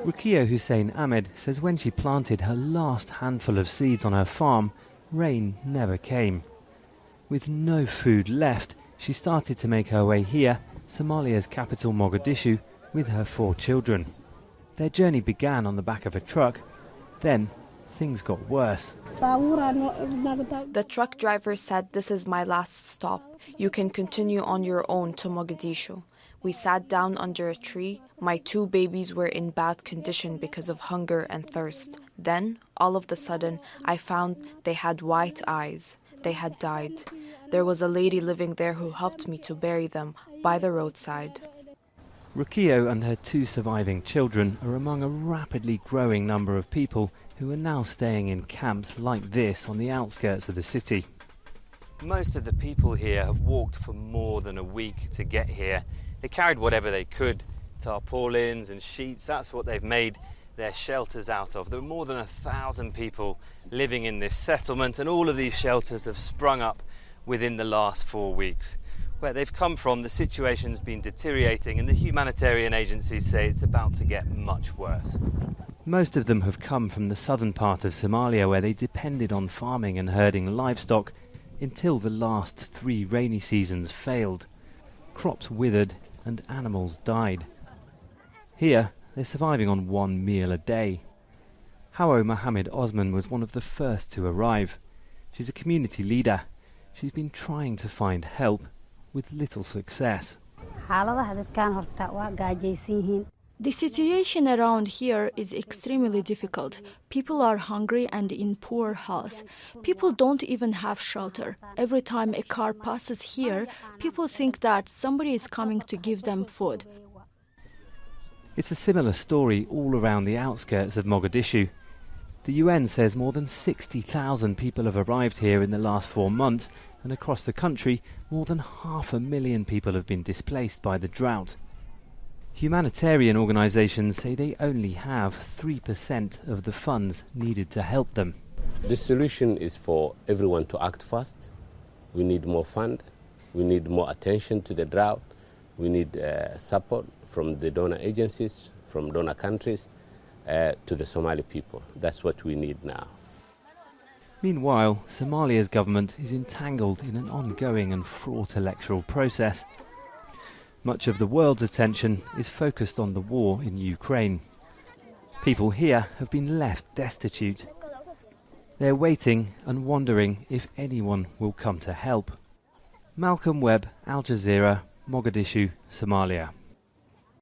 Rukia Hussein Ahmed says when she planted her last handful of seeds on her farm, rain never came. With no food left, she started to make her way here, Somalia's capital Mogadishu, with her 4 children. Their journey began on the back of a truck, then things got worse. The truck driver said, "This is my last stop. You can continue on your own to Mogadishu." We sat down under a tree. My 2 babies were in bad condition because of hunger and thirst. Then, all of a sudden, I found they had white eyes. They had died. There was a lady living there who helped me to bury them by the roadside. Rukio and her 2 surviving children are among a rapidly growing number of people who are now staying in camps like this on the outskirts of the city. Most of the people here have walked for more than a week to get here. They carried whatever they could, tarpaulins and sheets. That's what they've made their shelters out of. There are more than 1,000 people living in this settlement, and all of these shelters have sprung up within the last 4 weeks. Where they've come from, the situation's been deteriorating, and the humanitarian agencies say it's about to get much worse. Most of them have come from the southern part of Somalia, where they depended on farming and herding livestock until the last 3 rainy seasons failed. Crops withered and animals died. Here, they're surviving on 1 meal a day. Hawo Mohammed Osman was one of the first to arrive. She's a community leader. She's been trying to find help with little success. The situation around here is extremely difficult. People are hungry and in poor health. People don't even have shelter. Every time a car passes here, people think that somebody is coming to give them food. It's a similar story all around the outskirts of Mogadishu. The UN says more than 60,000 people have arrived here in the last 4 months, and across the country, more than 500,000 people have been displaced by the drought. Humanitarian organisations say they only have 3% of the funds needed to help them. The solution is for everyone to act fast. We need more fund. We need more attention to the drought. We need support from the donor agencies, from donor countries, to the Somali people. That's what we need now. Meanwhile, Somalia's government is entangled in an ongoing and fraught electoral process. Much of the world's attention is focused on the war in Ukraine. People here have been left destitute. They're waiting and wondering if anyone will come to help. Malcolm Webb, Al Jazeera, Mogadishu, Somalia.